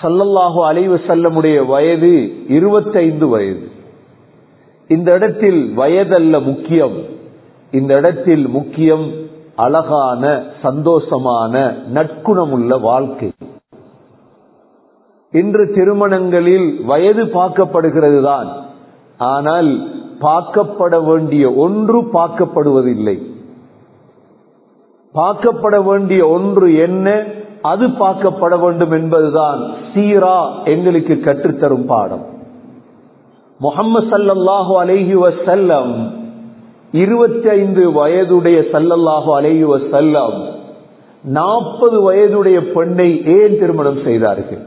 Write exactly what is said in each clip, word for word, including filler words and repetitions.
ஸல்லல்லாஹு அலைஹி வஸல்லமுடைய வயது இருபத்தைந்து வயது. இந்த இடத்தில் வயதல்ல முக்கியம், இந்த இடத்தில் முக்கியம் அழகான சந்தோஷமான நற்குணமுள்ள வாழ்க்கை. இன்று திருமணங்களில் வயது பார்க்கப்படுகிறது தான், ஆனால் பார்க்கப்பட வேண்டிய ஒன்று பார்க்கப்படுவதில்லை. பார்க்கப்பட வேண்டிய ஒன்று என்ன, அது பார்க்கப்பட வேண்டும் என்பதுதான் சீரா எங்களுக்கு கற்றுத்தரும் பாடம். முஹம்மது ஸல்லல்லாஹு அலைஹி வஸல்லம் இருபத்தி ஐந்து வயதுடைய ஸல்லல்லாஹு அலைஹி வஸல்லம் நாற்பது வயதுடைய பெண்ணை ஏன் திருமணம் செய்தார்கள்?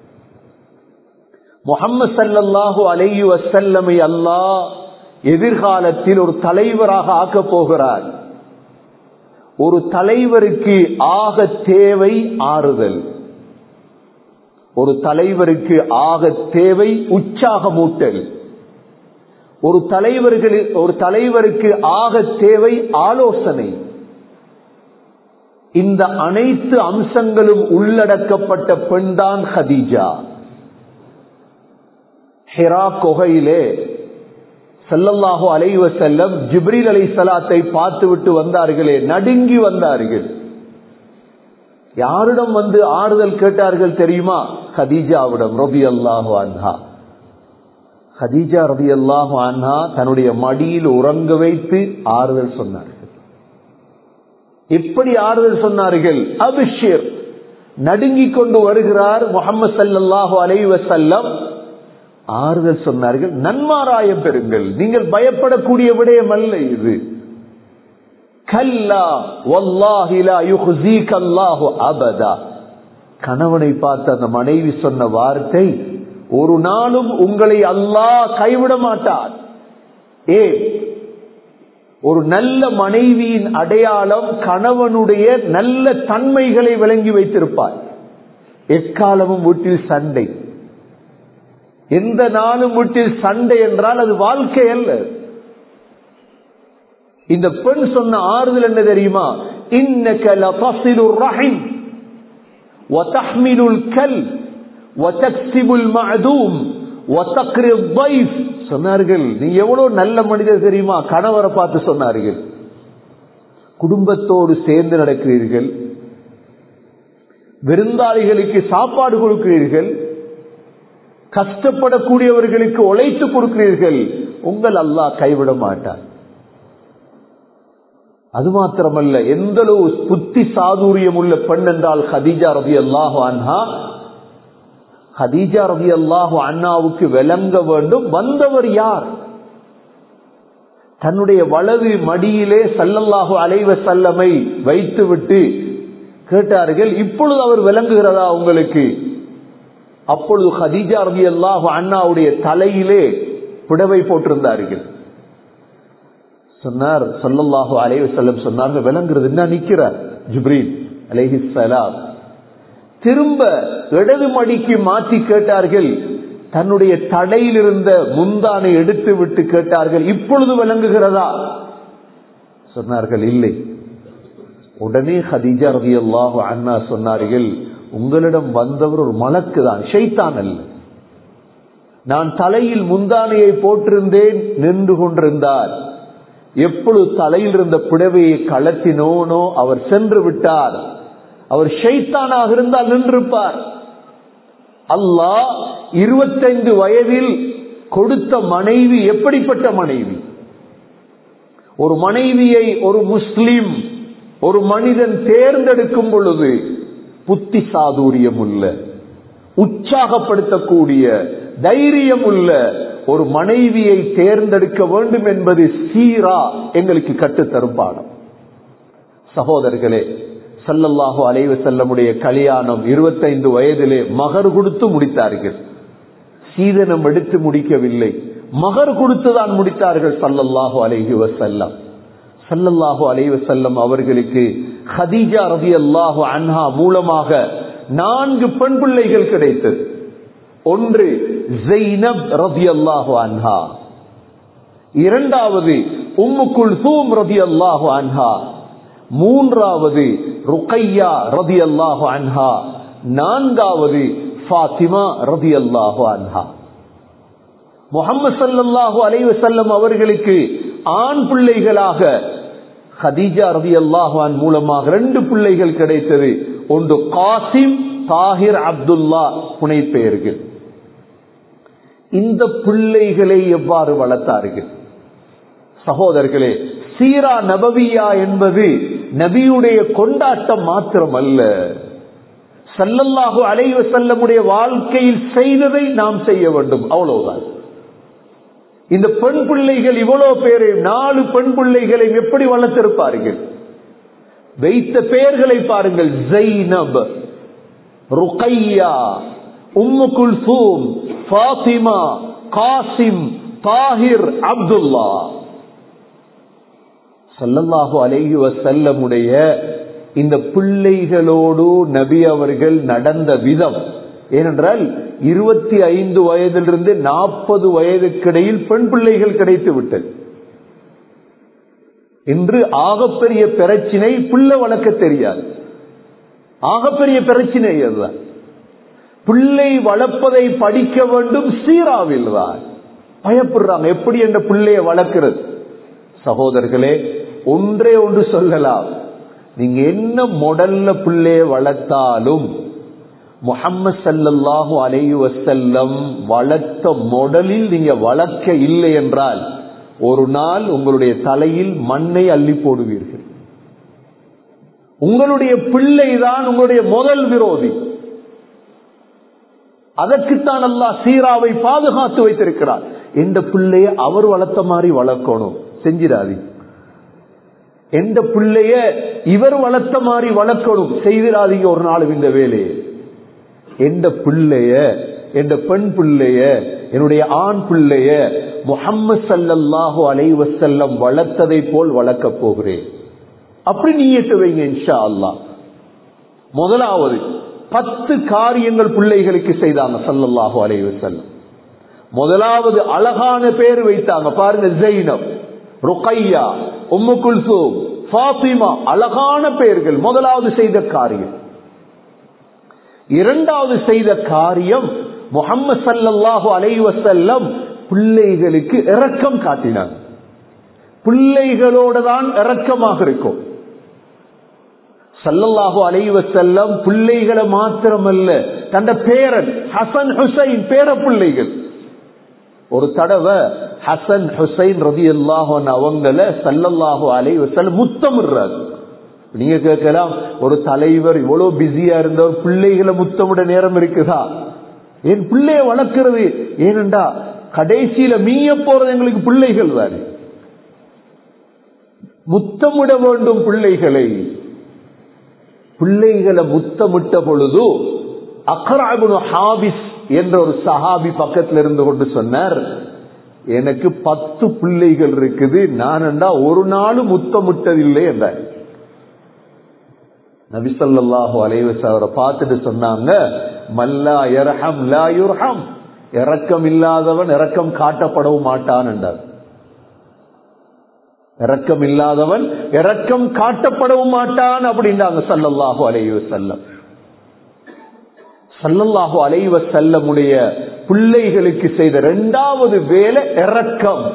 முஹம்மது ஸல்லல்லாஹு அலைஹி வஸல்லமை அல்லாஹ் எதிர்காலத்தில் ஒரு தலைவராக ஆக்கப் போகிறார். ஒரு தலைவருக்கு ஆக தேவை ஆறுதல், ஒரு தலைவருக்கு ஆக தேவை உற்சாகமூட்டல், ஒரு தலைவர்கள் ஒரு தலைவருக்கு ஆக தேவை ஆலோசனை. இந்த அனைத்து அம்சங்களும் உள்ளடக்கப்பட்ட பெண்தான் ஹதீஜா. ஹிரா குகையிலே ஸல்லல்லாஹு அலைஹி வஸல்லம் ஜிப்ரீல் அலைஹிஸ்ஸலாத்தை பார்த்து விட்டு வந்தார்களே, நடுங்கி வந்தார்கள். யாரிடம் வந்து ஆறுதல் கேட்டார்கள் தெரியுமா? ஹதீஜாவிடம் ரலியல்லாஹு அன்ஹா. ஹதீஜா ரலியல்லாஹு அன்ஹா தன்னுடைய மடியில் உறங்க வைத்து ஆறுதல் சொன்னார்கள். எப்படி ஆறுதல் சொன்னார்கள்? அபிஷிர், நடுங்கிக் கொண்டு வருகிறார் முஹம்மது ஸல்லல்லாஹு அலைஹி வஸல்லம். ஆறுதல் சொன்னார்கள், நன்மாராயம் பெறுங்கள், நீங்கள் பயப்படக்கூடிய விடயம் அல்ல இது. கல்லா வல்லாஹி லா யுஹ்ஸீக அல்லாஹு அபதா. கணவனை பார்த்த அந்த மனைவி சொன்ன வார்த்தை, ஒரு நாளும் உங்களை அல்லாஹ் கைவிட மாட்டார். ஏ ஒரு நல்ல மனைவியின் அடையாளம் கணவனுடைய நல்ல தன்மைகளை விளங்கி வைத்திருப்பார். எக்காலமும் வீட்டில் சண்டை, எந்த நாளும் வீட்டில் சண்டை என்றால் அது வாழ்க்கை அல்ல. இந்த பெண் சொன்ன ஆறுதல் என்ன தெரியுமா? இன்னக லதஸிலுர் ரஹிம் வதஹ்மிலுல் கல் வதக்ஸிபுல் மஅதூம் வதக்ரித் ضيف சொன்னார்கள். நீ எவ்வளவு நல்ல மனிதர் தெரியுமா? கணவரை பார்த்து சொன்னார்கள். குடும்பத்தோடு சேர்ந்து நடக்கிறீர்கள், விருந்தாளிகளுக்கு சாப்பாடு கொடுக்கிறீர்கள், கஷ்டப்படக்கூடியவர்களுக்கு உழைத்து கொடுக்கிறீர்கள், உங்கள் அல்லாஹ் கைவிட மாட்டார். அது மாத்திரமல்ல, எந்த அளவு புத்தி சாதுரியம் உள்ள பெண் என்றால் ஹதீஜா ரலியல்லாஹு அன்ஹா. ஹதீஜா ரலியல்லாஹு அன்ஹாவுக்கு விளங்க வேண்டும் வந்தவர் யார். தன்னுடைய வலது மடியிலே ஸல்லல்லாஹு அலைஹி வஸல்லமை வைத்துவிட்டு கேட்டார்கள், இப்பொழுது அவர் விளங்குகிறதா உங்களுக்கு? அப்பொழுது ஹதீஜா ரலியல்லாஹு அன்ஹாவுடைய தலையிலே புடவை போட்டிருந்தார்கள். சொன்னார் ஸல்லல்லாஹு அலைஹி வஸல்லம் சொன்னார்கள், விளங்குறது என்ன? நிற்கிறார் ஜிப்ரீல் அலைஹிஸ்ஸலாம். திரும்ப இடது மடிக்கு மாற்றி கேட்டார்கள். தன்னுடைய தடையில் இருந்த முந்தானை எடுத்து விட்டு கேட்டார்கள், இப்பொழுது விளங்குகிறதா? சொன்னார்கள் இல்லை. உடனே ஹதீஜா ரலியல்லாஹு அன்ஹா சொன்னார்கள், உங்களிடம் வந்தவர் ஒரு மலக்கு தான், ஷைத்தான் அல்ல. நான் தலையில் முந்தானையை போட்டிருந்தேன், நின்று கொண்டிருந்தார். எப்பொழுது தலையில் இருந்த புடவையை கலத்தினோனோ அவர் சென்று விட்டார். அவர் ஷைத்தானாக இருந்தால் நின்றிருப்பார். அல்லாஹ் இருபத்தைந்து வயதில் கொடுத்த மனைவி எப்படிப்பட்ட மனைவி? ஒரு மனைவியை ஒரு முஸ்லிம் ஒரு மனிதன் தேர்ந்தெடுக்கும் பொழுது புத்தி சாதுரியம் உள்ள, உற்சாகப்படுத்தக்கூடிய, தைரியம் உள்ள ஒரு மனைவியை தேர்ந்தெடுக்க வேண்டும் என்பது சீரா எங்களுக்கு கற்றுத்தரும் பாடம். சகோதரர்களே, ஸல்லல்லாஹு அலைஹி வஸல்லமுடைய கல்யாணம் இருபத்தைந்து வயதிலே மகர் கொடுத்து முடித்தார்கள். சீதனம் எடுத்து முடிக்கவில்லை, மகர் கொடுத்துதான் முடித்தார்கள் ஸல்லல்லாஹு அலைஹி வஸல்லம். ஸல்லல்லாஹு அலைஹி வஸல்லம் அவர்களுக்கு ஹதீஜா ரலியல்லாஹு அன்ஹா மூலமாக நான்கு பெண் பிள்ளைகள் கிடைத்தது. ஒன்று ஸைனப் ரலியல்லாஹு அன்ஹா, இரண்டாவது உம்மு குல்சூம் ரலியல்லாஹு அன்ஹா, மூன்றாவது ருக்கையா ரலியல்லாஹு அன்ஹா, நான்காவது ஃபாத்திமா ரலியல்லாஹு அன்ஹா. முஹம்மது ஸல்லல்லாஹு அலைஹி வஸல்லம் அவர்களுக்கு ஆண் பிள்ளைகளாக ஹதீஜா ரலியல்லாஹு அன்ஹா மூலமாக ரெண்டு பிள்ளைகள் கிடைத்தது. ஒன்று காசிம், தாஹிர், அப்துல்லா புனை பெயர்கள். இந்த பிள்ளைகளை எவ்வாறு வளர்த்தார்கள்? சகோதரர்களே, சீரா நபவியா என்பது நபியுடைய கொண்டாட்டம் மாத்திரம் அல்ல, ஸல்லல்லாஹு அலைஹி வஸல்லமுடைய வாழ்க்கையில் செய்ததை நாம் செய்ய வேண்டும், அவ்வளவுதான். இந்த பெண் பிள்ளைகள் இவ்வளவு பேரை, நாலு பெண் பிள்ளைகளை எப்படி வளர்த்திருப்பார்கள்? வைத்த பெயர்களை பாருங்கள். Zainab, Ruqayya, Umm Kulthum, Fatima, Qasim, Tahir, Abdullah. ஸல்லல்லாஹு அலைஹி வஸல்லமுடைய இந்த பிள்ளைகளோடு நபி அவர்கள் நடந்த விதம், ஏனென்றால் இருபத்தி ஐந்து வயதிலிருந்து நாற்பது வயதுக்கிடையில் பெண் பிள்ளைகள் கிடைத்து விட்டது. இன்று ஆகப்பெரிய பிரச்சினை பிள்ளை வளர்க்க தெரியாது. ஆகப்பெரிய பிரச்சினை அதுதான். பிள்ளை வளர்ப்பதை படிக்க வேண்டும், சீராவில் தான் பயப்படுறாங்க. எப்படி என்ற பிள்ளையை வளர்க்கிறது? சகோதரர்களே, ஒன்றே ஒன்று சொல்லலாம், நீங்க என்ன மாடல்ல பிள்ளைய வளர்த்தாலும் முஹம்மது ஸல்லல்லாஹு அலைஹி வஸல்லம் வளர்த்த மாடலில் நீங்க வளர்க்க இல்லை என்றால் ஒரு நாள் உங்களுடைய தலையில் மண்ணை அள்ளி போடுவீர்கள். உங்களுடைய பிள்ளைதான் உங்களுடைய முதல் விரோதி. அதற்குத்தான் அல்லாஹ் சீராவை பாதுகாத்து வைத்திருக்கிறார். எந்த பிள்ளைய அவர் வளர்த்த மாதிரி வளர்க்கணும், செஞ்சிடாது. எந்த பிள்ளைய இவர் வளர்த்த மாதிரி வளர்க்கணும், செய்திடாதீங்க ஒரு நாள் இந்த வேலையை. எந்த பிள்ளைய, எந்த பெண் பிள்ளைய, என்னுடைய ஆண் பிள்ளைய முஹம்மது ஸல்லல்லாஹு அலைஹி வஸல்லம் வளர்த்ததை போல் வளர்க்க போகிறேன், அப்படி நீயத்து வைங்க இன்ஷா அல்லாஹ். முதலாவது பத்து காரியங்கள் பிள்ளைகளுக்கு செய்தாங்க ஸல்லல்லாஹு அலைஹி வஸல்லம். முதலாவது அழகான பேர் வைத்தாங்க பாருங்க. Zainab, Ruqayya, Umm Kulthum, Fatima, அழகான பெயர்கள். முதலாவது செய்த காரியம். இரண்டாவது செய்த காரியம், முஹம்மது ஸல்லல்லாஹு அலைஹி வஸல்லம் பிள்ளைகளுக்கு இரக்கம் காட்டினார். பிள்ளைகளோட தான் இரக்கமாக இருக்கும். ஸல்லல்லாஹு அலைஹி வஸல்லம் பிள்ளைகளை மாத்திரமல்ல, தந்த பேரன் ஹசன் ஹுசைன் பேர பிள்ளைகள். ஒரு தடவை ஹசன் ஹுசைன் ரலியல்லாஹு அன்ஹு அவங்கள ஸல்லல்லாஹு அலைஹி வஸல்லம் முத்தமிடுறார். நீங்க கேட்கலாம், ஒரு தலைவர் இவ்வளவு பிஸியா இருந்தவர் பிள்ளைகளை முத்தமிட நேரம் இருக்குதா? என் பிள்ளைய வளர்க்கிறது ஏனென்றா கடைசியில மீய போறது எங்களுக்கு பிள்ளைகள் தான். முத்தமிட வேண்டும் பிள்ளைகளை. பிள்ளைகளை முத்தமிட்ட பொழுது அக்ரா இப்னு ஹாபிஸ் என்ற ஒரு சஹாபி பக்கத்தில் இருந்து கொண்டு சொன்னார், எனக்கு பத்து பிள்ளைகள் இருக்குது, நான் ஒரு நாளும் முத்தமிட்டதில்லை என்றார். நபி ஸல்லல்லாஹு அலைஹி வஸல்லம் பார்த்துட்டு சொன்னாங்க, மல்லா யர்ஹம் லா யுர்ஹம், இரக்கம் இல்லாதவன் இரக்கம் காட்டப்படவும் மாட்டான் என்றார். இரக்கம் இல்லாதவன் இரக்கம் காட்டப்படவும் மாட்டான் அப்படின்றாங்க ஸல்லல்லாஹு அலைஹி வஸல்லம். ஸல்லல்லாஹு அலைஹி வஸல்லமுடைய பிள்ளைகளுக்கு செய்த இரண்டாவது வேலை இரக்கம்.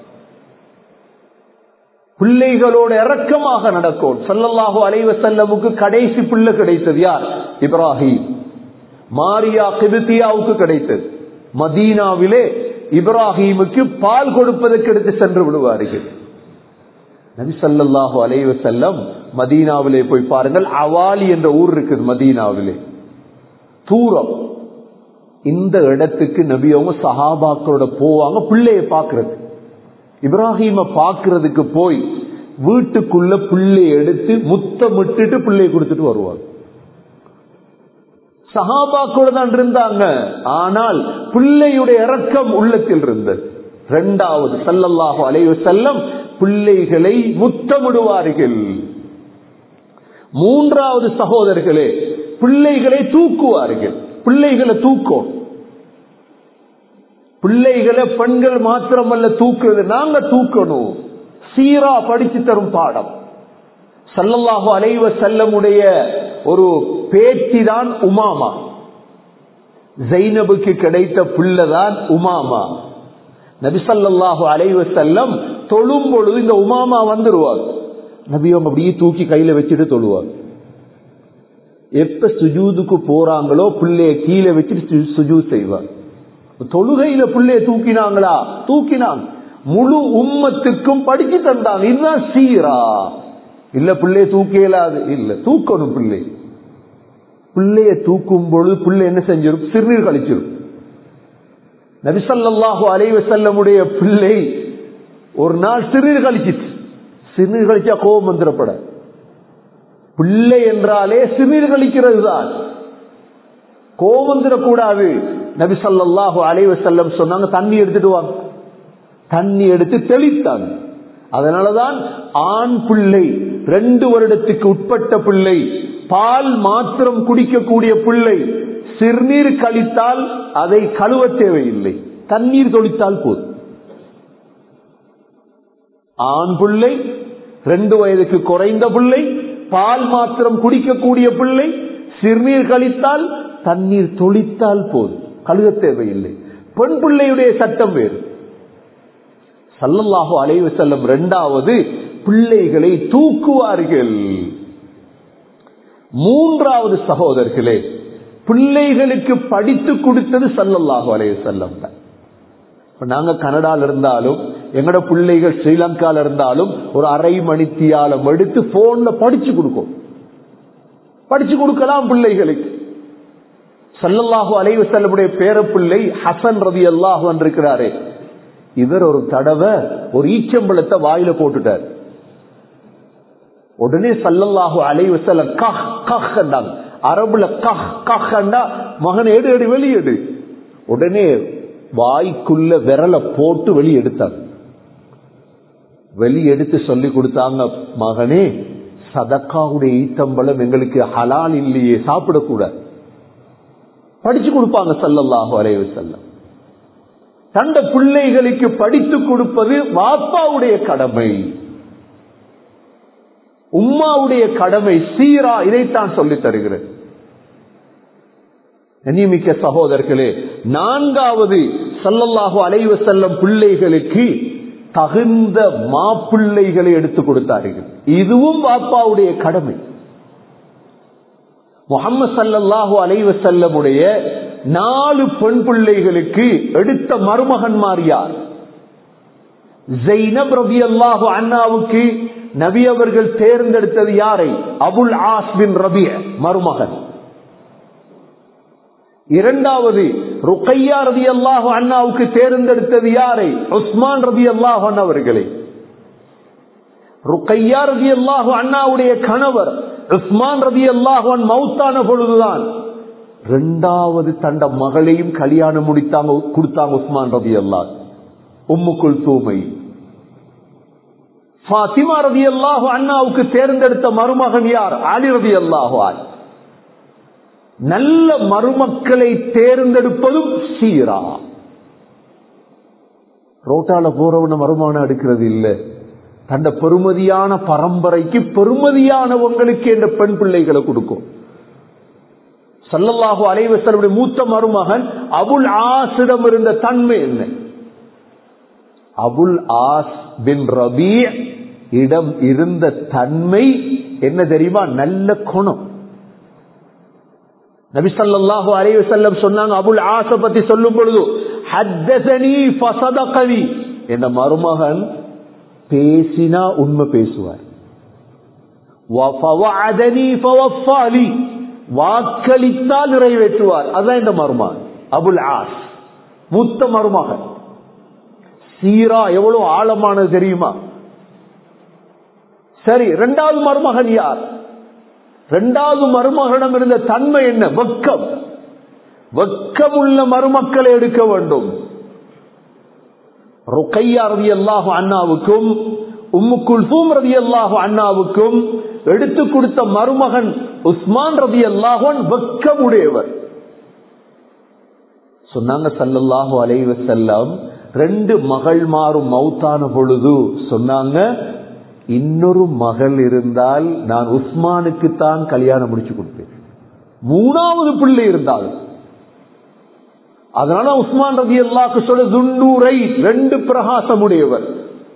பிள்ளைகளோட இரக்கமாக நடக்கும். ஸல்லல்லாஹு அலைஹி வஸல்லமுக்கு கடைசி பிள்ளை கிடைத்தது யார்? இப்ராஹிம். மாரியா கிபித்தியாவுக்கு கிடைத்தது. மதீனாவிலே இப்ராஹிமுக்கு பால் கொடுப்பதற்கு எடுத்து சென்று விடுவார்கள். நபி ஸல்லல்லாஹு அலைஹி வஸல்லம் மதீனாவிலே போய் பாருங்கள், அவாலி என்ற ஊர் இருக்குது மதீனாவிலே, தூரம். இந்த இடத்துக்கு நபி அவங்க சஹாபாக்களோட போவாங்க பிள்ளைய பாக்குறது. இப்ராஹிம பாக்குறதுக்கு போய் வீட்டுக்குள்ள பிள்ளை எடுத்து முத்தமிட்டு பிள்ளை கொடுத்துட்டு வருவாங்க. சஹாபாக்களோட தான் இருந்தாங்க, ஆனால் பிள்ளையுடைய இரக்கம் உள்ளத்தில் இருந்தது. இரண்டாவது ஸல்லல்லாஹு அலைஹி வஸல்லம் பிள்ளைகளை முத்தமிடுவார்கள். மூன்றாவது சகோதரர்களே, பிள்ளைகளை தூக்குவார்கள். பிள்ளைகளை தூக்கும். பிள்ளைகளை பெண்கள் மாத்திரமல்ல தூக்குறது, நாங்க தூக்கணும். சீரா படிச்சு தரும் பாடம். ஸல்லல்லாஹு அலைஹி வஸல்லமுடைய ஒரு பேத்தி தான் உமாமா. ஜைனபுக்கு கிடைத்த பிள்ளைதான் உமாமா. நபி ஸல்லல்லாஹு அலைஹி வஸல்லம் தொழும் பொழுது இந்த உமாமா வந்துருவார். நபி அவங்க அப்படியே தூக்கி கையில வச்சுட்டு தொழுவார். எப்ப சுஜூதுக்கு போறாங்களோ பிள்ளைய கீழே வச்சுட்டு சுஜூத் செய்வார். தொழுகையில பிள்ளைய தூக்கினாங்களா? தூக்கினாங்க. முழு உம்மத்துக்கும் படிச்சு தந்தாங்க. இதுதான் சீரா. இல்ல பிள்ளைய தூக்க இயலாது, இல்ல தூக்கணும். பிள்ளை பிள்ளைய தூக்கும் பொழுது பிள்ளை என்ன செஞ்சிடும்? சிறுநீர் கழிச்சிடும். நபி ஸல்லல்லாஹு அலைஹி வஸல்லமுடைய பிள்ளை ஒரு நாள் சிறுநீர் கழிச்சிட்டு, சிறுநீர் கழிச்சா கோபம் வந்துடப்பட. பிள்ளை என்றாலே சிறுநீர் கழிக்கிறது தான், கோபம் வந்துடக்கூடாது. நபி ஸல்லல்லாஹு அலைஹி வஸல்லம் சொன்னாங்க, தண்ணி எடுத்துட்டு வாங்க. தண்ணி எடுத்து தெளித்தாங்க. அதனாலதான் ஆண் பிள்ளை, ரெண்டு வருடத்துக்கு உட்பட்ட பிள்ளை, பால் மாத்திரம் குடிக்கக்கூடிய பிள்ளை சிறுநீர் கழித்தால் அதை கழுவ தேவையில்லை, தண்ணீர் தொளித்தால் போதும். ஆண் பிள்ளை, ரெண்டு வயதுக்கு குறைந்த பிள்ளை, பால் மாத்திரம் குடிக்கக்கூடிய பிள்ளை சிறுநீர் கழித்தால் தண்ணீர் தொளித்தால் போதும், கழுவ தேவையில்லை. பெண் பிள்ளையுடைய சட்டம் வேறு. ஸல்லல்லாஹு அலைஹி வஸல்லம் இரண்டாவது பிள்ளைகளை தூக்குவார்கள். மூன்றாவது சகோதரர்களே, பிள்ளைகளுக்கு படித்து கொடுத்தது ஸல்லல்லாஹு அலைஹி வஸல்லம் தான். நாங்க கனடால இருந்தாலும் எங்கட பிள்ளைகள் ஸ்ரீலங்கால இருந்தாலும் ஒரு அரை மணித்தியாலம் எடுத்து போன்ல படிச்சு கொடுக்கும், படிச்சு கொடுக்கலாம் பிள்ளைகளுக்கு. ஸல்லல்லாஹு அலைஹி வஸல்லமுடைய பேரப்பிள்ளை ஹசன் ரலியல்லாஹு அன்ஹு இருக்கிறாரே, இவர் ஒரு தடவை ஒரு ஈச்சம்பழத்தை வாயில போட்டுட்டார். உடனே ஸல்லல்லாஹு அலைஹி வஸல்லம் கஹ் கஹ் என்றாங்க. அரபுல கஹ் கஹ் என்றா மகன் எடு எடு வெளியெடு. உடனே வாய்க்குள்ள விரலை போட்டு வெளியெடுத்தாங்க. வெளியெடுத்து சொல்லி கொடுத்தாங்க, மகனே சதக்காவுடைய ஈத்தம்பழம் எங்களுக்கு ஹலால் இல்லையே, சாப்பிடக்கூடாது. படிச்சு கொடுப்பாங்க ஸல்லல்லாஹு அலைஹி வஸல்லம். தந்த பிள்ளைகளுக்கு படித்து கொடுப்பது வாப்பாவுடைய கடமை, உம்மாவுடைய கடமை. சீரா இதைத்தான் சொல்லி தருகிறது. கண்ணியமிக்க சகோதரர்களே, நான்காவது ஸல்லல்லாஹு அலைஹி வஸல்லம் பிள்ளைகளுக்கு தகுந்த மாப்பிள்ளைகளை எடுத்துக் கொடுத்தார்கள். இதுவும் வாப்பாவுடைய கடமை. முஹம்மது ஸல்லல்லாஹு அலைஹி வஸல்லமுடைய நாலு பெண் பிள்ளைகளுக்கு எடுத்த மருமகன்மார் யார்? ஸைனப் ரலியல்லாஹு அன்ஹாவுக்கு நபி அவர்கள் தேர்ந்தெடுத்தது யாரை? அபுல் ஆஸ் பின் ரபீ மருமகன். இரண்டாவது ருக்கையா ரலியல்லாஹு அன்ஹாவுக்கு தேர்ந்தெடுத்தது யாரை? உஸ்மான் ரலியல்லாஹு அன்ஹு அவர்களை. ருக்கையா ரலியல்லாஹு அன்ஹாவுடைய கணவர் உஸ்மான் ரலியல்லாஹு அன்ஹு மௌத்தான பொழுதுதான் இரண்டாவது தண்ட மகளையும் கல்யாணம் முடித்தாங்க, கொடுத்தாங்க உஸ்மான் ரலியல்லாஹு. உம்மு குல்தூமை. ஃபாத்திமா ரலியல்லாஹு அன்ஹாவுக்கு தேர்ந்தெடுத்த மருமகன் யார்? அலி ரலியல்லாஹு அன்ஹு. நல்ல மருமக்களை தேர்ந்தெடுப்பதும் சீரா. ரோட்டால போறவன மருமான எடுக்கிறது இல்ல, தந்த பெருமதியான பரம்பரைக்கு பெருமதியானவங்களுக்கு என்ற பெண் பிள்ளைகளை கொடுக்கும். ஸல்லல்லாஹு அலைஹி வஸல்லம் மூத்த மருமகன் அபுல் ஆஸிடம் இருந்த தன்மை என்ன? அபுல் ஆஸ் பின் ரபீ இடம் இருந்த தன்மை என்ன தெரியுமா? நல்ல குணம். நபி ஸல்லல்லாஹு அலைஹி வஸல்லம் சொன்னாங்க, அபுல் ஆஸ பத்தி சொல்லும் பொழுது, ஹத்தஸனி ஃபஸதகனி, என்ற மருமகன் பேசினா உண்மை பேசுவார். வஃவஅதனி ஃபவஃபாலி, வாக்களித்தால் நிறைவேற்றுவார். அதான் இந்த மருமகன் அபுல் ஆஸ், மூத்த மருமகன். சீரா எவ்வளவு ஆழமானது தெரியுமா? சரி, இரண்டாவது மருமகன் யார்? இரண்டாவது மருமகனிடம் இருந்த தன்மை என்ன? வெக்கம். வெக்கம் உள்ள மருமக்களை எடுக்க வேண்டும். ருக்கையா ரலியல்லாஹு அன்ஹாவுக்கும் உம்மு குல்சூம் ரலியல்லாஹு அன்ஹாவுக்கும் எடுத்து கொடுத்த மருமகன் உஸ்மான் ரலியல்லாஹு அன்ஹு வெக்கம் உடையவர். சொன்னாங்க ஸல்லல்லாஹு அலைஹி வஸல்லம், ரெண்டு மகள் மாறும் மௌத்தான பொழுது சொன்னாங்க, இன்னொரு மகள் இருந்தால் நான் உஸ்மானுக்கு தான் கல்யாணம் முடிச்சு கொடுப்பேன். மூணாவது பிள்ளை இருந்தால் அதனால உஸ்மான் ரலியல்லாஹு சொல்ல துன்னூரை, ரெண்டு பிரகாசம் உடையவர்.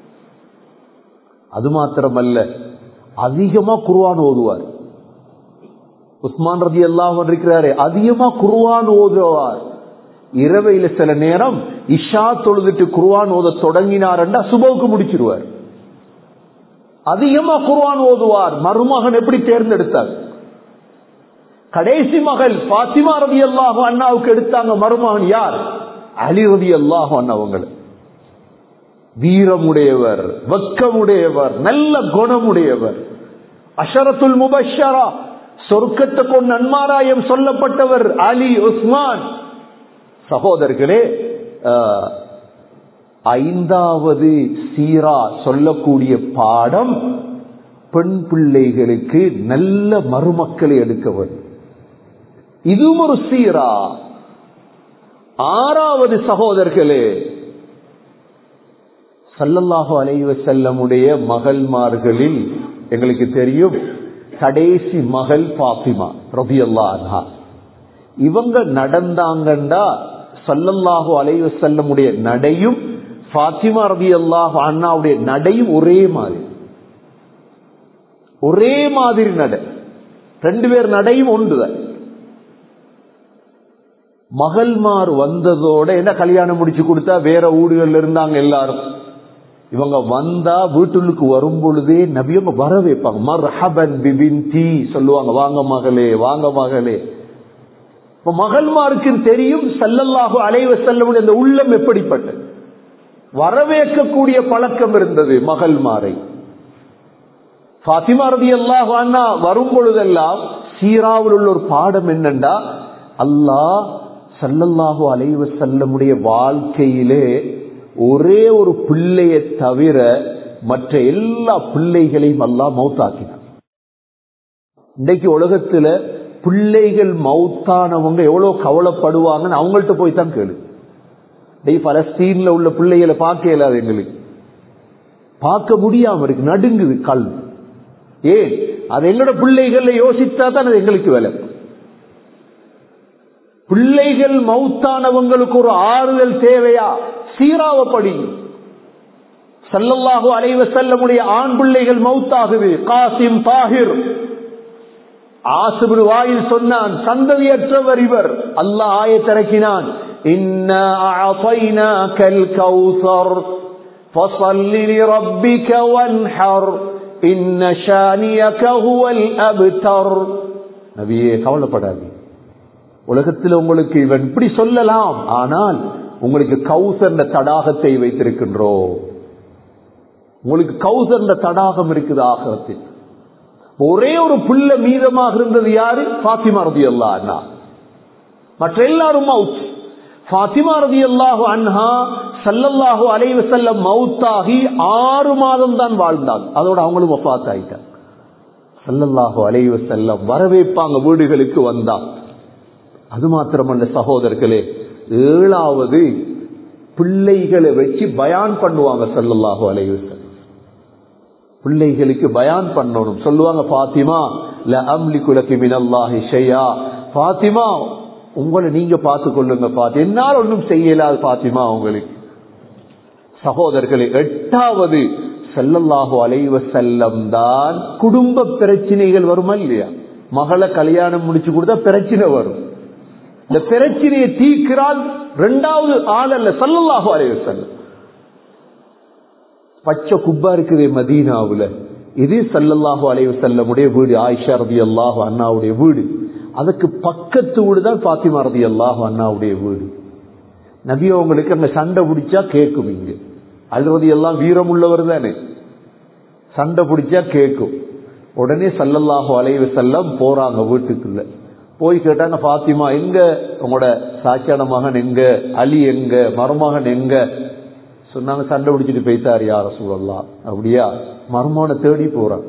அது மாத்திரமல்ல, அதிகமா குர்ஆன் ஓதுவார். உஸ்மான் ரலியல்லாஹு அன்ஹு இருக்கிறாரே, அதிகமா குர்ஆன் ஓதுவார். இரவையில சில நேரம் இஷா தொழுதுட்டு குர்ஆன் ஓத தொடங்கினார்டா சுபவுக்கு முடிச்சிருவார். அதிகமா குர்ஆன் ஓதுவார். மருமகன் எப்படி தேர்ந்தெடுத்தார்? கடைசி மகள் பாத்திமா ரலியல்லாஹு அன்ஹாவுக்கு எடுத்தாங்க மருமகன் யார்? அலி ரலியல்லாஹு அன்ஹு. அவங்கள வீரமுடையவர், வெக்கமுடையவர், நல்ல குணமுடையவர், அஷரத்துல் முபஷ்ஷரா, சொர்க்கத்தை கொண்டு நன்மாராயம் சொல்லப்பட்டவர் அலி, உஸ்மான். சகோதரர்களே, ஐந்தாவது சீரா சொல்லக்கூடிய பாடம் பெண் பிள்ளைகளுக்கு நல்ல மருமக்களை எடுக்க வேண்டும். இதுவும் ஒரு சீரா. ஆறாவது சகோதரர்களே, ஸல்லல்லாஹு அலைஹி வஸல்லமுடைய மகள்மார்களில் எங்களுக்கு தெரியும் கடைசி மகள் ஃபாத்திமா ரலியல்லாஹு அன்ஹா. இவங்க நடந்தாங்கண்டா ஸல்லல்லாஹு அலைஹி வஸல்லமுடைய நடையும் ஃபாத்திமா ரலியல்லாஹு அன்ஹாவுடைய நடையும் ஒரே மாதிரி, ஒரே மாதிரி நடை. ரெண்டு பேர் நடையும் ஒன்றுதான். மகள்மார் வந்ததோட என்ன கல்யாணம் முடிச்சு கொடுத்தா வேற ஊடுகள்ல இருந்தாங்க எல்லாரும். இவங்க வந்தா வீட்டுக்கு வரும் பொழுதே நபியவங்க வர வைப்பாங்க. மர்ஹபன் பிபின்தி சொல்லுவாங்க, வாங்க மகளே, வாங்க மகளே. மகள்மாருக்கு தெரியும் ஸல்லல்லாஹு அலைஹி வஸல்லம் அந்த உள்ளம் எப்படிப்பட்டது. வரவேற்கக்கூடிய பழக்கம் இருந்தது மகள்மாரை. ஃபாத்திமா ரலியல்லாஹு அன்ஹா வரும் பொழுதெல்லாம் சீராவில் உள்ள ஒரு பாடம் என்னண்டா, அல்லாஹ் ஸல்லல்லாஹு அலைஹி வஸல்லமுடைய வாழ்க்கையிலே ஒரே ஒரு பிள்ளையை தவிர மற்ற எல்லா பிள்ளைகளையும் அல்லாஹ் மௌத்தாக்கினார். இன்றைக்கு உலகத்துல பிள்ளைகள் மௌத்தானவங்க எவ்வளவு கவலைப்படுவாங்கன்னு அவங்கள்ட்ட போய் தான் கேளு. பலஸ்தீன்ல உள்ள பிள்ளைகளை பார்க்க இயலாது, எங்களுக்கு பார்க்க முடியாம இருக்கு, நடுங்குது கல். ஏன்? அது எங்களோட பிள்ளைகள் யோசித்தா தான் அது எங்களுக்கு வேலை. பிள்ளைகள் மௌத்தானவங்களுக்கு ஒரு ஆறுதல் தேவையா? சீராவப்படி ஸல்லல்லாஹு அலைஹி வஸல்லமுடைய ஆண் பிள்ளைகள் மௌத்தாகுது. காசிம், தாஹிர், ஆசிபு வாயில் சொன்னான், சந்ததியற்றவர் இவர். அல்லாஹ் ஆயத் இறக்கினான், இன்னா அஅதைனாகல் கௌஸர் ஃபஸல்லி லிரப்பிக வன்ஹர் இன்ன ஷானியக ஹுவல் அப்தர். நபியே கவலைப்படாதீங்க, உலகத்தில் உங்களுக்கு இவன் இப்படி சொல்லலாம், ஆனால் உங்களுக்கு கௌசர் தடாகத்தை வைத்திருக்கின்றோம். உங்களுக்கு கௌசர் தடாகம் இருக்குது ஆகிரத்தில். ஒரே ஒரு புள்ள மீதமாக இருந்தது யாரு? ஃபாத்திமா ரலியல்லாஹு அன்ஹா. மற்ற எல்லாரும் மவுத். ஃபாத்திமா ரலியல்லாஹு அன்ஹா ஸல்லல்லாஹு அலைஹி வஸல்லம் மவுத்தாகி ஆறு மாதம் தான் வாழ்ந்தாங்க. அதோட அவங்களும் வஃபாத் ஆயிட்டாங்க. ஸல்லல்லாஹு அலைஹி வஸல்லம் வரவேற்பாங்க வீடுகளுக்கு வந்தா. அது மாத்திரமல்ல சகோதரர்களே, ஏழாவது பிள்ளைகளை வச்சு பயான் பண்ணுவாங்க ஸல்லல்லாஹு அலைஹி வஸல்லம். பிள்ளைகளுக்கு பயான் பண்ணணும். சொல்லுவாங்க, ஃபாத்திமா லா அம்லிகு லகி மினல்லாஹி ஷைஆ, ஃபாத்திமா உங்களை நீங்க பார்த்து கொள்ளுங்க, பாத்தி என்னால் ஒன்றும் செய்யலாது ஃபாத்திமா உங்களுக்கு. சகோதரர்களே, எட்டாவது ஸல்லல்லாஹு அலைஹி வஸல்லம் தான் குடும்ப பிரச்சனைகள் வருமா இல்லையா? மகளை கல்யாணம் முடிச்சு கொடுத்தா பிரச்சனை வரும். இந்த பிரச்சனையை தீர்க்கிறால் இரண்டாவது ஆள் அல்ல, ஸல்லல்லாஹு அலைஹி வஸல்லம். பச்சை குப்பா இருக்குது மதீனாவுல, இது ஸல்லல்லாஹு அலைஹி வஸல்லமுடைய வீடு, ஆயிஷா ரலியல்லாஹு அன்ஹாவுடைய வீடு. அதுக்கு பக்கத்து வீடு தான் ஃபாத்திமா ரலியல்லாஹு அன்ஹாவுடைய வீடு. நபி அவங்களுக்கு அங்க சண்டை பிடிச்சா கேட்கும். இங்க அல்ரதி எல்லாம் வீரம் உள்ளவர் தானே, சண்டை பிடிச்சா கேட்கும். உடனே ஸல்லல்லாஹு அலைஹி வஸல்லம் போறாங்க வீட்டுக்குள்ள. போய் கேட்டாங்க, ஃபாத்திமா எங்க உங்களோட சாட்சியான மகன் எங்க, அலி எங்க, மருமகன் எங்க? சொன்னாங்க, சண்டை பிடிச்சிட்டு போய்த்தார் யா ரசூலல்லாஹ். அப்படியா? மருமகனை தேடி போறாங்க,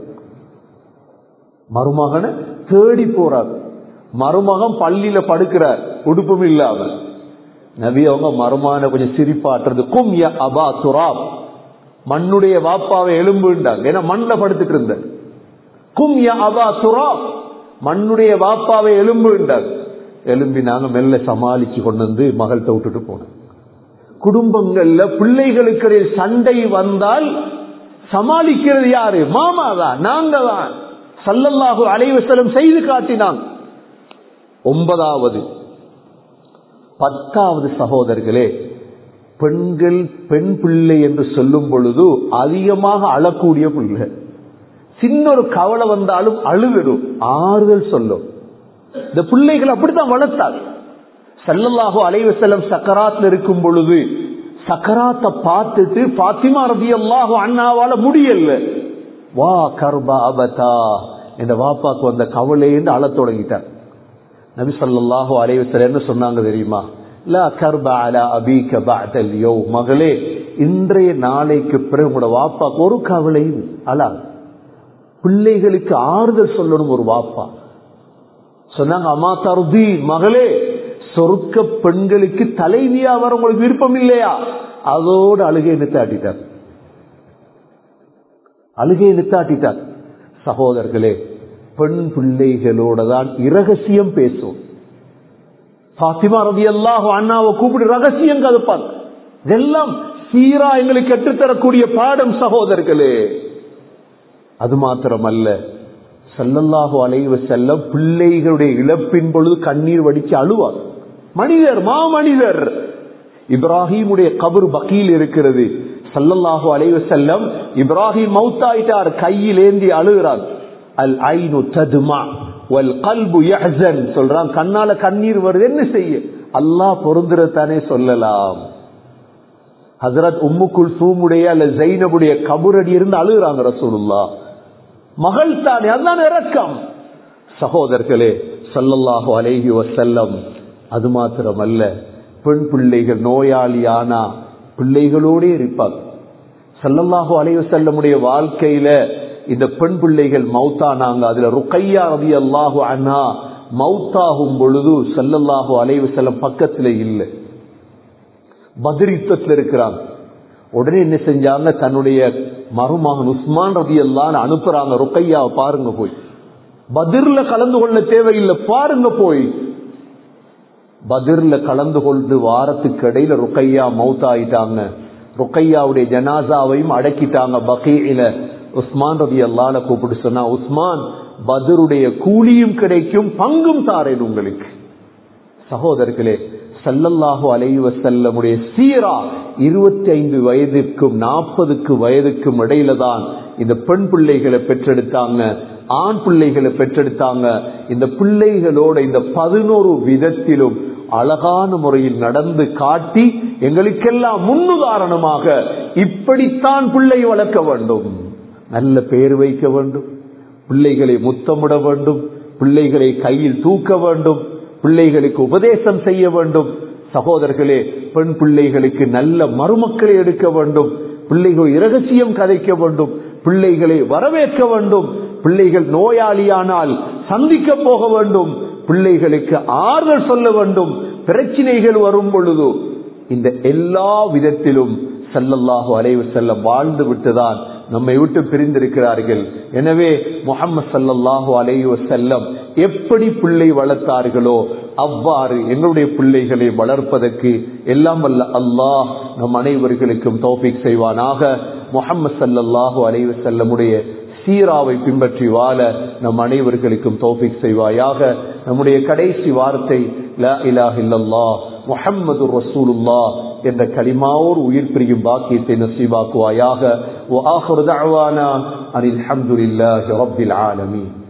மருமகனை தேடி போறாங்க. மருமகன் பள்ளியில படுக்கிறார் உடுப்பும் இல்லாம. நபி அவங்க மருமகனை கொஞ்சம் சிரிப்பாட்டுறது, கும் யா அபா துராப், மண்ணுடைய வாப்பாவை எலும்புண்டாங்க. ஏன்னா மண்ல படுத்துட்டு இருந்த. கும் யா அபா துராப், மண்ணுடைய வாப்பாவை எலும்புண்டாங்க. எலும்பி நாங்க மெல்ல சமாளிச்சு கொண்டு வந்து மகள்கிட்ட விட்டுட்டு போனோம். குடும்பங்கள்ல பிள்ளைகளுக்கு சண்டை வந்தால் சமாளிக்கிறது யாரு? மாமா தான், நாங்க தான். ஸல்லல்லாஹு அலைஹி வஸல்லம் செய்து காட்டினாங்க. ஒன்பதாவது பத்தாவது சகோதரர்களே, பெண்கள் பெண் பிள்ளை என்று சொல்லும் பொழுது அதிகமாக அழக்கூடிய பிள்ளை. சின்ன ஒரு கவலை வந்தாலும் அழுவிடும், ஆறுதல் சொல்லும். இந்த பிள்ளைகள் அப்படித்தான் வளர்த்தாங்க. ஸல்லல்லாஹு அலைஹி வஸல்லம் சக்கராத்ல இருக்கும் பொழுது சக்கராத்தை பார்த்துட்டு ஃபாத்திமா ரலியல்லாஹு அன்ஹாவால முடியல. வா கர்பா அபதா, இந்த வாப்பாக்கு வந்த கவலை என்று அழத் தொடங்கிட்டார். நபி ஸல்லல்லாஹு அலைஹி வஸல்லம் என்ன சொன்னாங்க தெரியுமா? லா கர்பா அலா அபீக பஅதல் யௌம், மகளே இன்றைய நாளைக்கு பிறகு உங்களோட வாப்பாக்கு ஒரு கவலையும் அழா. பிள்ளைகளுக்கு ஆறுதல் சொல்லணும் ஒரு வாப்பா. சொன்னாங்க அம்மா தருதி, மகளே சொர்க்க பெண்களுக்கு தலைவியா வர உங்களுக்கு விருப்பம் இல்லையா? அதோடு அழுகை நிறுத்தாட்டிட்டார், அழுகை நிறுத்தாட்டிட்டார். சகோதரர்களே, பெண் பிள்ளைகளோட தான் இரகசியம் பேசும். ஃபாத்திமா ரலியல்லாஹு அன்ஹாவை கூப்பிட்டு ரகசியம் கதப்பாங்க. இதெல்லாம் சீரா எங்களுக்கு கற்றுத்தரக்கூடிய பாடம் சகோதரர்களே. அது மாத்திரமல்ல, ஸல்லல்லாஹு அலைஹி வஸல்லம் பிள்ளைகளுடைய இழப்பின் பொழுது கண்ணீர் வடிச்சு அழுவார். மனிதர், மாமனிதர். இப்ராஹிமுடைய கபர் பக்கீல் இருக்கிறது. ஸல்லல்லாஹு அலைஹி வஸல்லம் இப்ராஹிம் மௌத்தாயிட்டார், கையில் ஏந்தி அழுகிறார். அல் ஐனு தத்மா வல் கல்பு யஹ்ஸன் சொல்றான், கண்ணால கண்ணீர் வருது, என்ன செய்ய? அல்லாஹ் பொருந்துறதானே சொல்லலாம். ஹஜ்ரத் உம்மு குல்சூமுடைய அல்ல ஜைனபுடைய கபரடி இருந்து அழுகிறாங்க ரசூலுல்லாஹ். மகள் தானே, அதுதான் இரக்கம். சகோதரர்களே, ஸல்லல்லாஹு அலைஹி வஸல்லம் அது மாத்திரமல்ல, பெண் பிள்ளைகள் நோயாளியானா பிள்ளைகளோடே இருப்பாங்க. ஸல்லல்லாஹு அலைஹி வஸல்லமுடைய வாழ்க்கையில இந்த பெண் பிள்ளைகள் மௌத்தானாங்க. அதுல ருக்கையா ரலியல்லாஹு அன்ஹா மௌத்தாகும் பொழுது ஸல்லல்லாஹு அலைஹி வஸல்லம் பக்கத்துல இல்லை, பத்ர் யுத்தத்துல இருக்கிறாங்க. உடனே என்ன செஞ்சாங்க, தன்னுடைய மருமகன் உஸ்மான் ரலியல்லாஹு அன்ஹு அனுப்புறாங்க, ருக்கையாவை பாருங்க போய், பத்ர்ல கலந்து கொள்ள தேவையில்லை, பாருங்க போய். பத்ர்ல கலந்து கொண்டு வாரத்துக்கு இடையில ருக்கையா மௌத்தாயிட்டாங்க. ருக்கையாவுடைய ஜனாசாவையும் அடக்கிட்டாங்க பகீஇல. உஸ்மான் ரலியல்லாஹு அன்ஹு கூப்பிட்டு சொன்னா, உஸ்மான் பத்ருடைய கூலியும் கிடைக்கும், பங்கும் தாரேன் உங்களுக்கு. சகோதரர்களே, ஸல்லல்லாஹு அலைஹி வஸல்லமுடைய சீரா இருபத்தி ஐந்து வயதிற்கும் நாற்பதுக்கு வயதுக்கும் இடையில தான் இந்த பெண் பிள்ளைகளை பெற்றெடுத்தாங்க, ஆண் பிள்ளைகளை பெற்றெடுத்தாங்க. இந்த பிள்ளைகளோட இந்த பதினோரு விதத்திலும் அழகான முறையில் நடந்து காட்டி எங்களுக்கெல்லாம் முன்னுதாரணமாக இப்படித்தான் பிள்ளை வளர்க்க வேண்டும், நல்ல பெயர் வைக்க வேண்டும், பிள்ளைகளை முத்தமிட வேண்டும், பிள்ளைகளை கையில் தூக்க வேண்டும், பிள்ளைகளுக்கு உபதேசம் செய்ய வேண்டும். சகோதரர்களே, பெண் பிள்ளைகளுக்கு நல்ல மருமக்களை எடுக்க வேண்டும், பிள்ளைகள் இரகசியம் கதைக்க வேண்டும், பிள்ளைகளை வரவேற்க வேண்டும், பிள்ளைகள் நோயாளியானால் சந்திக்க போக வேண்டும், பிள்ளைகளுக்கு ஆறுதல் சொல்ல வேண்டும், பிரச்சனைகள் வரும் பொழுது. இந்த எல்லா விதத்திலும் ஸல்லல்லாஹு அலைஹி வஸல்லம் வாழ்ந்து விட்டுதான் நம்மை விட்டு பிரிந்திருக்கிறார்கள். எனவே முஹம்மது ஸல்லல்லாஹு அலைஹி வஸல்லம் எப்படி பிள்ளை வளர்த்தார்களோ அவ்வாறு எங்களுடைய பிள்ளைகளை வளர்ப்பதற்கு எல்லாம் வல்ல அல்லாஹ் நம் அனைவர்களுக்கும் தௌஃபீக் செய்வானாக. முஹம்மது ஸல்லல்லாஹு அலைஹி வஸல்லமுடைய சீராவை பின்பற்றி வாழ நம் அனைவர்களுக்கும் தௌஃபீக் செய்வாயாக. நம்முடைய கடைசி வார்த்தை லா இலாஹ இல்லல்லாஹ் முஹம்மதுர் ரசூலுல்லாஹ் என்ற கலிமாவோடு உயிர் பிரியும் பாக்கியத்தை நசீபாக்குவாயாக. வ ஆகிரு தஅவானா அனில் ஹம்துலில்லாஹி ரப்பில் ஆலமீன்.